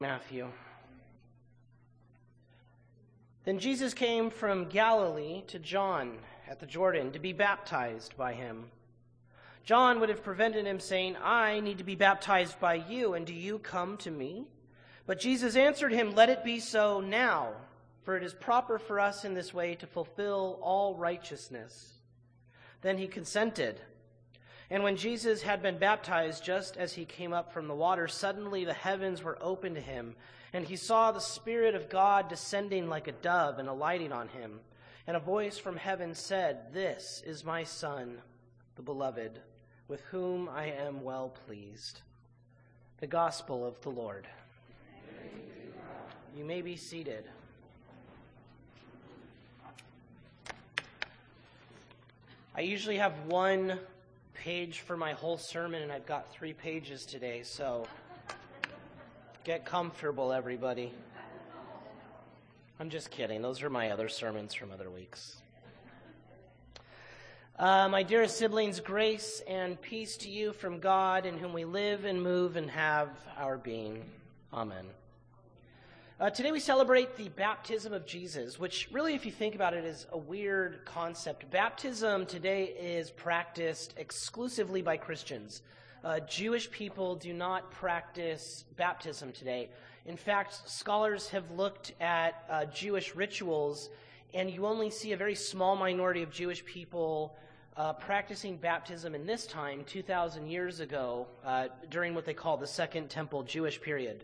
Matthew. Then Jesus came from Galilee to John at the Jordan to be baptized by him. John would have prevented him, saying, "I need to be baptized by you, and do you come to me?" But Jesus answered him, "Let it be so now, for it is proper for us in this way to fulfill all righteousness." Then he consented. And when Jesus had been baptized, just as he came up from the water, suddenly the heavens were opened to him, and he saw the Spirit of God descending like a dove and alighting on him. And a voice from heaven said, "This is my Son, the beloved, with whom I am well pleased." The Gospel of the Lord. You may be seated. I usually have one page for my whole sermon, and I've got 3 pages today, so get comfortable, everybody. I'm just kidding. Those are my other sermons from other weeks. My dearest siblings, grace and peace to you from God, in whom we live and move and have our being. Amen. Today we celebrate the baptism of Jesus, which really, if you think about it, is a weird concept. Baptism today is practiced exclusively by Christians. Jewish people do not practice baptism today. In fact, scholars have looked at Jewish rituals, and you only see a very small minority of Jewish people practicing baptism in this time, 2,000 years ago, during what they call the Second Temple Jewish period.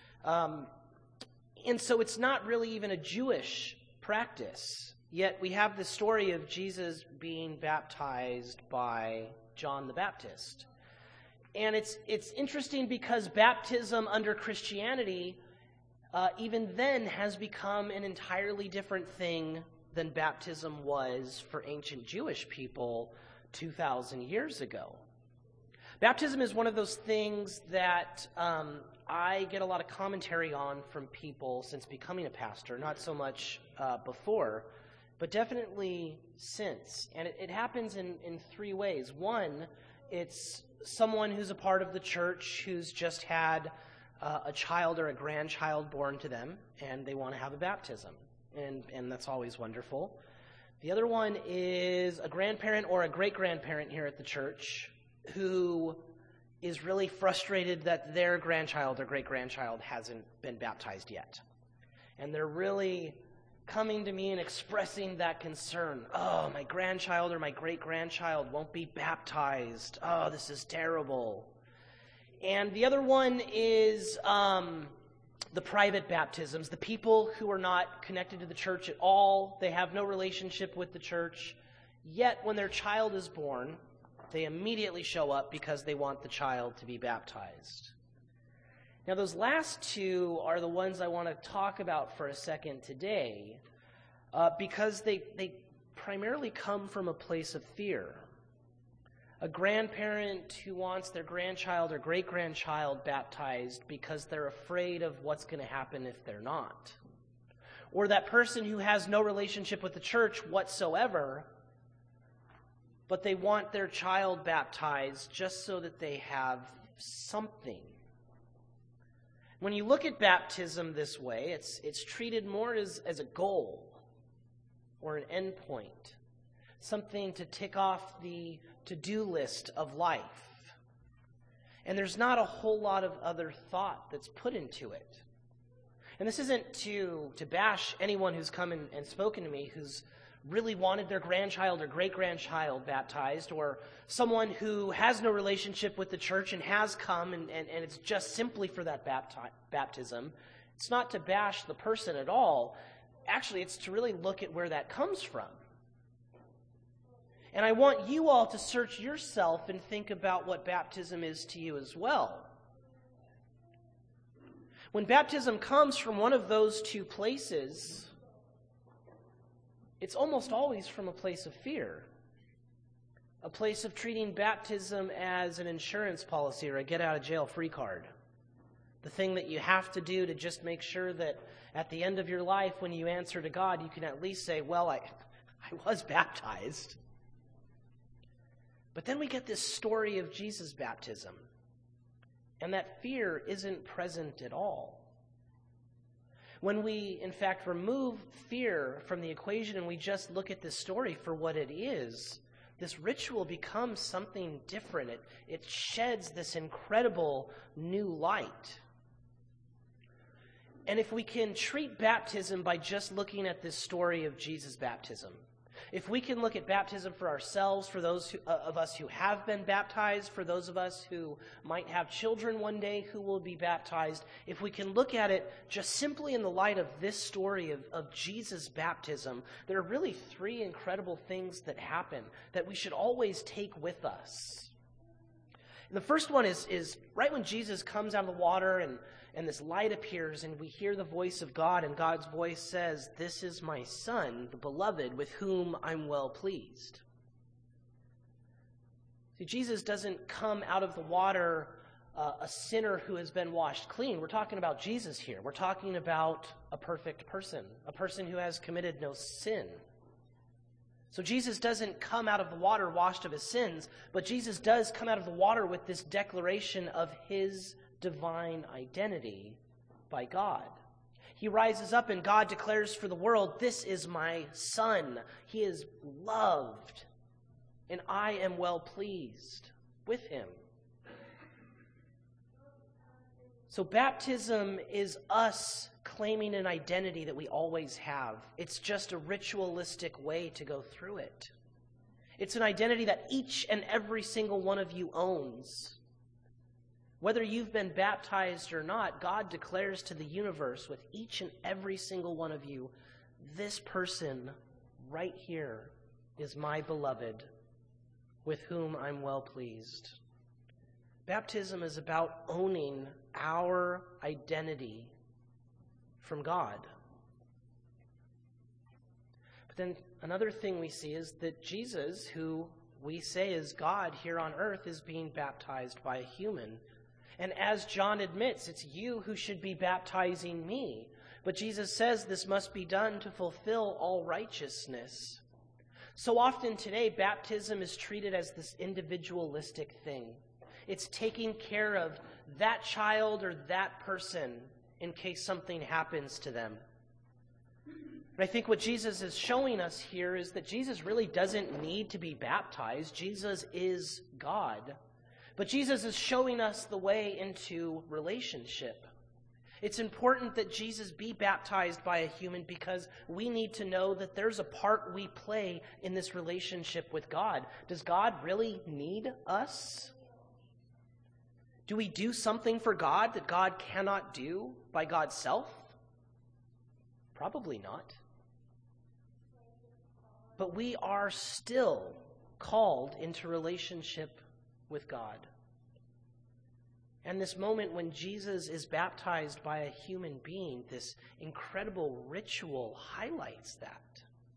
And so it's not really even a Jewish practice. Yet we have the story of Jesus being baptized by John the Baptist. And it's interesting because baptism under Christianity, even then, has become an entirely different thing than baptism was for ancient Jewish people 2,000 years ago. Baptism is one of those things that I get a lot of commentary on from people since becoming a pastor, not so much before, but definitely since. And it happens in 3 ways. One, it's someone who's a part of the church who's just had a child or a grandchild born to them, and they want to have a baptism, and that's always wonderful. The other one is a grandparent or a great-grandparent here at the church who is really frustrated that their grandchild or great-grandchild hasn't been baptized yet. And they're really coming to me and expressing that concern. "Oh, my grandchild or my great-grandchild won't be baptized. Oh, this is terrible." And the other one is the private baptisms, the people who are not connected to the church at all. They have no relationship with the church. Yet when their child is born, they immediately show up because they want the child to be baptized. Now, those last 2 are the ones I want to talk about for a second today, because they primarily come from a place of fear. A grandparent who wants their grandchild or great-grandchild baptized because they're afraid of what's going to happen if they're not. Or that person who has no relationship with the church whatsoever, but they want their child baptized just so that they have something. When you look at baptism this way, it's treated more as a goal or an endpoint, something to tick off the to-do list of life. And there's not a whole lot of other thought that's put into it. And this isn't to bash anyone who's come and spoken to me who's really wanted their grandchild or great-grandchild baptized, or someone who has no relationship with the church and has come and it's just simply for that baptism. It's not to bash the person at all. Actually, it's to really look at where that comes from. And I want you all to search yourself and think about what baptism is to you as well. When baptism comes from one of those 2 places, it's almost always from a place of fear, a place of treating baptism as an insurance policy or a get-out-of-jail-free card, the thing that you have to do to just make sure that at the end of your life, when you answer to God, you can at least say, "Well, I was baptized." But then we get this story of Jesus' baptism, and that fear isn't present at all. When we, in fact, remove fear from the equation and we just look at this story for what it is, this ritual becomes something different. It sheds this incredible new light. And if we can treat baptism by just looking at this story of Jesus' baptism, if we can look at baptism for ourselves, for those of us who have been baptized, for those of us who might have children one day who will be baptized, if we can look at it just simply in the light of this story of Jesus' baptism, there are really three incredible things that happen that we should always take with us. And the first one is right when Jesus comes out of the water and this light appears and we hear the voice of God, and God's voice says, "This is my Son, the beloved, with whom I'm well pleased." See, Jesus doesn't come out of the water a sinner who has been washed clean. We're talking about Jesus here. We're talking about a perfect person, a person who has committed no sin. So Jesus doesn't come out of the water washed of his sins, but Jesus does come out of the water with this declaration of his divine identity by God. He rises up and God declares for the world, "This is my Son. He is loved, and I am well pleased with him." So baptism is us claiming an identity that we always have. It's just a ritualistic way to go through it. It's an identity that each and every single one of you owns. Whether you've been baptized or not, God declares to the universe with each and every single one of you, "This person right here is my beloved, with whom I'm well pleased." Baptism is about owning our identity from God. But then another thing we see is that Jesus, who we say is God here on earth, is being baptized by a human. And as John admits, it's you who should be baptizing me. But Jesus says this must be done to fulfill all righteousness. So often today, baptism is treated as this individualistic thing. It's taking care of that child or that person in case something happens to them. But I think what Jesus is showing us here is that Jesus really doesn't need to be baptized. Jesus is God. But Jesus is showing us the way into relationship. It's important that Jesus be baptized by a human because we need to know that there's a part we play in this relationship with God. Does God really need us? Do we do something for God that God cannot do by God's self? Probably not. But we are still called into relationship with God. And this moment when Jesus is baptized by a human being, this incredible ritual highlights that.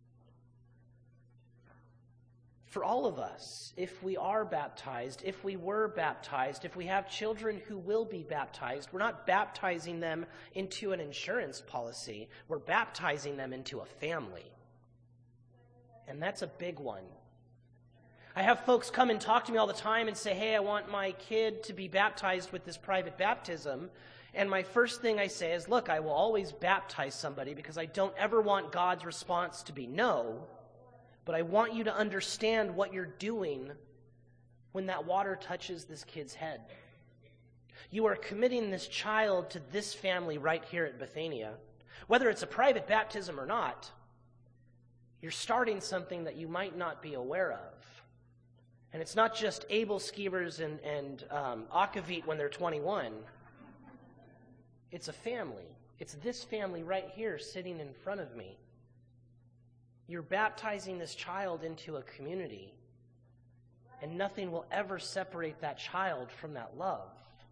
For all of us, if we are baptized, if we were baptized, if we have children who will be baptized, we're not baptizing them into an insurance policy. We're baptizing them into a family. And that's a big one. I have folks come and talk to me all the time and say, "Hey, I want my kid to be baptized with this private baptism." And my first thing I say is, "Look, I will always baptize somebody because I don't ever want God's response to be no. But I want you to understand what you're doing when that water touches this kid's head. You are committing this child to this family right here at Bethania. Whether it's a private baptism or not, you're starting something that you might not be aware of. And it's not just able skiers and akavit when they're 21. It's a family. It's this family right here sitting in front of me. You're baptizing this child into a community, and nothing will ever separate that child from that love.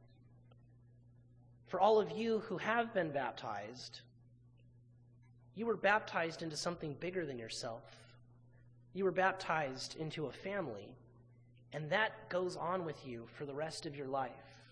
For all of you who have been baptized, you were baptized into something bigger than yourself. You were baptized into a family. And that goes on with you for the rest of your life.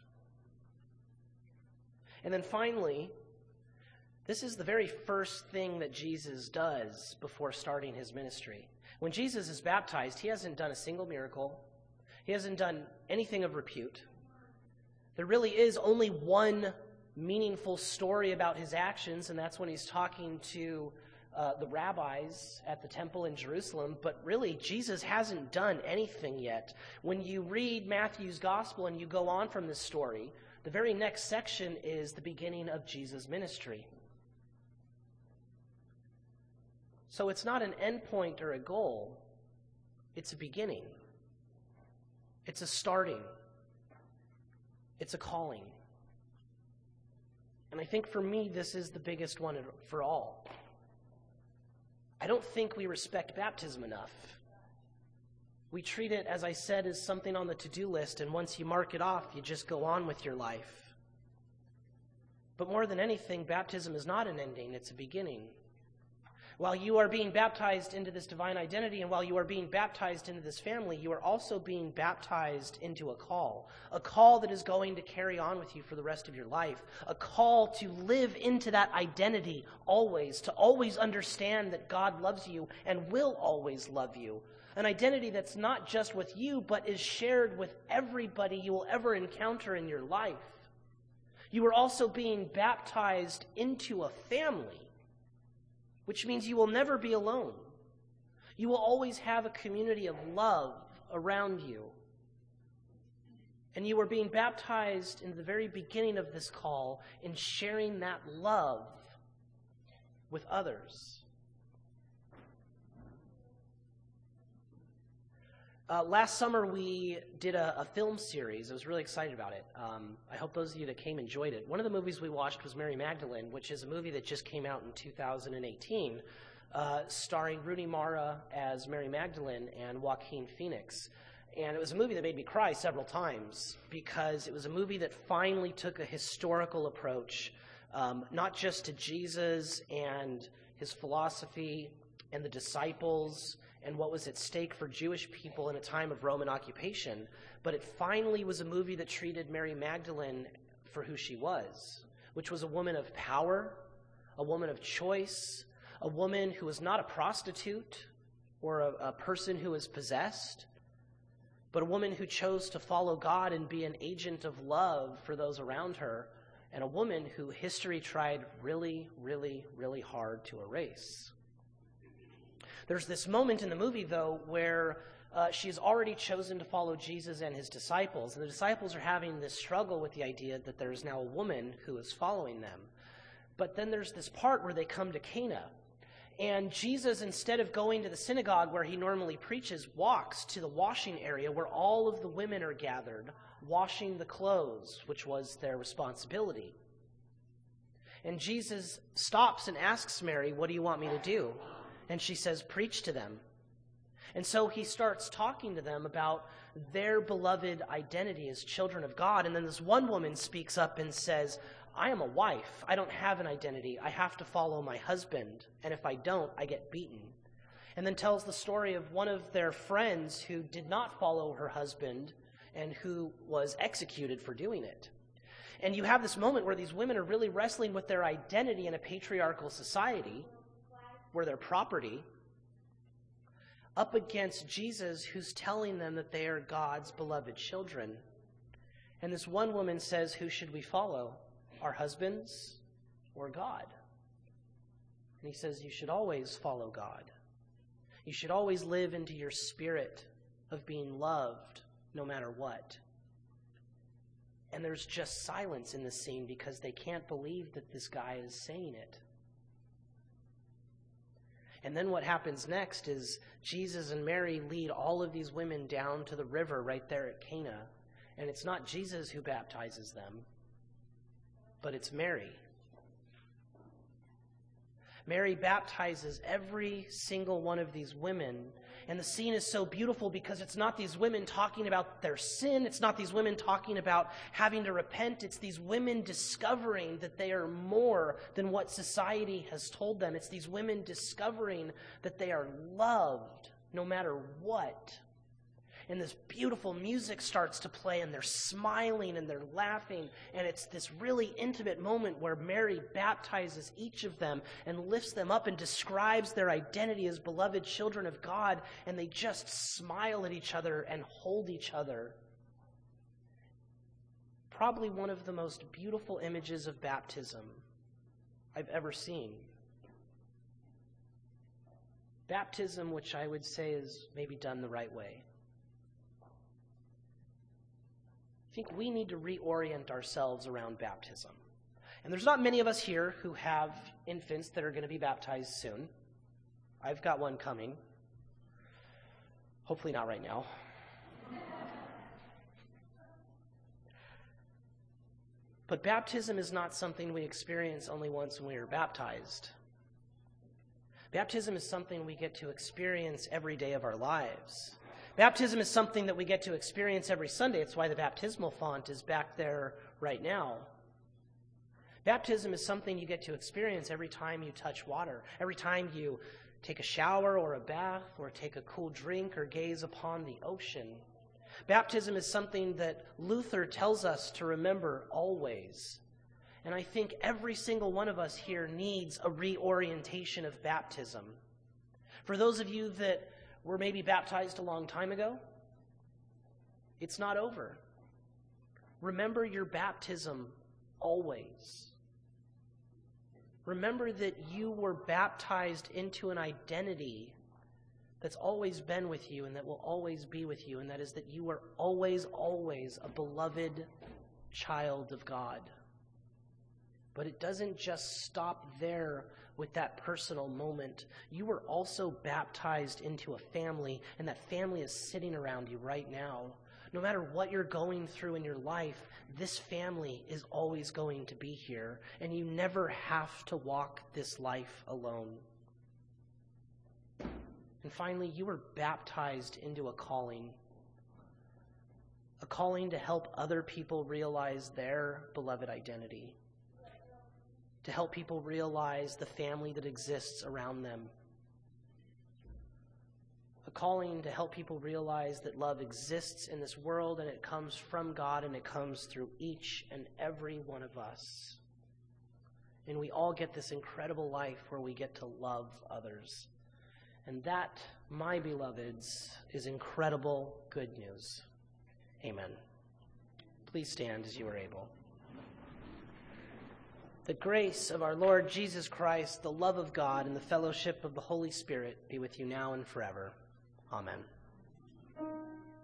And then finally, this is the very first thing that Jesus does before starting his ministry. When Jesus is baptized, he hasn't done a single miracle. He hasn't done anything of repute. There really is only one meaningful story about his actions, and that's when he's talking to the rabbis at the temple in Jerusalem. But really, Jesus hasn't done anything yet. When you read Matthew's gospel and you go on from this story, the very next section is the beginning of Jesus' ministry. So it's not an endpoint or a goal. It's a beginning. It's a starting. It's a calling. And I think for me, this is the biggest one for all. I don't think we respect baptism enough. We treat it, as I said, as something on the to-do list, and once you mark it off, you just go on with your life. But more than anything, baptism is not an ending, it's a beginning. While you are being baptized into this divine identity, and while you are being baptized into this family, you are also being baptized into a call that is going to carry on with you for the rest of your life, a call to live into that identity always, to always understand that God loves you and will always love you, an identity that's not just with you, but is shared with everybody you will ever encounter in your life. You are also being baptized into a family, which means you will never be alone. You will always have a community of love around you. And you are being baptized in the very beginning of this call in sharing that love with others. Last summer, we did a film series. I was really excited about it. I hope those of you that came enjoyed it. One of the movies we watched was Mary Magdalene, which is a movie that just came out in 2018, starring Rooney Mara as Mary Magdalene and Joaquin Phoenix. And it was a movie that made me cry several times because it was a movie that finally took a historical approach, not just to Jesus and his philosophy and the disciples and what was at stake for Jewish people in a time of Roman occupation, but it finally was a movie that treated Mary Magdalene for who she was, which was a woman of power, a woman of choice, a woman who was not a prostitute or a person who was possessed, but a woman who chose to follow God and be an agent of love for those around her, and a woman who history tried really, really, really hard to erase. There's this moment in the movie, though, where she has already chosen to follow Jesus and his disciples. And the disciples are having this struggle with the idea that there's now a woman who is following them. But then there's this part where they come to Cana. And Jesus, instead of going to the synagogue where he normally preaches, walks to the washing area where all of the women are gathered, washing the clothes, which was their responsibility. And Jesus stops and asks Mary, "What do you want me to do?" And she says, "Preach to them." And so he starts talking to them about their beloved identity as children of God. And then this one woman speaks up and says, "I am a wife. I don't have an identity. I have to follow my husband. And if I don't, I get beaten." And then tells the story of one of their friends who did not follow her husband and who was executed for doing it. And you have this moment where these women are really wrestling with their identity in a patriarchal society, where they're property, up against Jesus, who's telling them that they are God's beloved children. And this one woman says, "Who should we follow? Our husbands or God?" And he says, "You should always follow God. You should always live into your spirit of being loved no matter what." And there's just silence in this scene because they can't believe that this guy is saying it. And then what happens next is Jesus and Mary lead all of these women down to the river right there at Cana. And it's not Jesus who baptizes them, but it's Mary. Mary baptizes every single one of these women. And the scene is so beautiful because it's not these women talking about their sin. It's not these women talking about having to repent. It's these women discovering that they are more than what society has told them. It's these women discovering that they are loved no matter what. And this beautiful music starts to play, and they're smiling and they're laughing. And it's this really intimate moment where Mary baptizes each of them and lifts them up and describes their identity as beloved children of God. And they just smile at each other and hold each other. probably one of the most beautiful images of baptism I've ever seen. Baptism, which I would say is maybe done the right way. I think we need to reorient ourselves around baptism. And there's not many of us here who have infants that are going to be baptized soon. I've got one coming. Hopefully not right now. But baptism is not something we experience only once when we are baptized. Baptism is something we get to experience every day of our lives. Baptism is something that we get to experience every Sunday. It's why the baptismal font is back there right now. Baptism is something you get to experience every time you touch water, every time you take a shower or a bath or take a cool drink or gaze upon the ocean. Baptism is something that Luther tells us to remember always. And I think every single one of us here needs a reorientation of baptism. For those of you that were maybe baptized a long time ago, it's not over. Remember your baptism always. Remember that you were baptized into an identity that's always been with you and that will always be with you, and that is that you are always, always a beloved child of God. But it doesn't just stop there with that personal moment. You were also baptized into a family, and that family is sitting around you right now. No matter what you're going through in your life, this family is always going to be here, and you never have to walk this life alone. And finally, you were baptized into a calling to help other people realize their beloved identity, to help people realize the family that exists around them, a calling to help people realize that love exists in this world and it comes from God and it comes through each and every one of us. And we all get this incredible life where we get to love others. And that, my beloveds, is incredible good news. Amen. Please stand as you are able. The grace of our Lord Jesus Christ, the love of God, and the fellowship of the Holy Spirit be with you now and forever. Amen.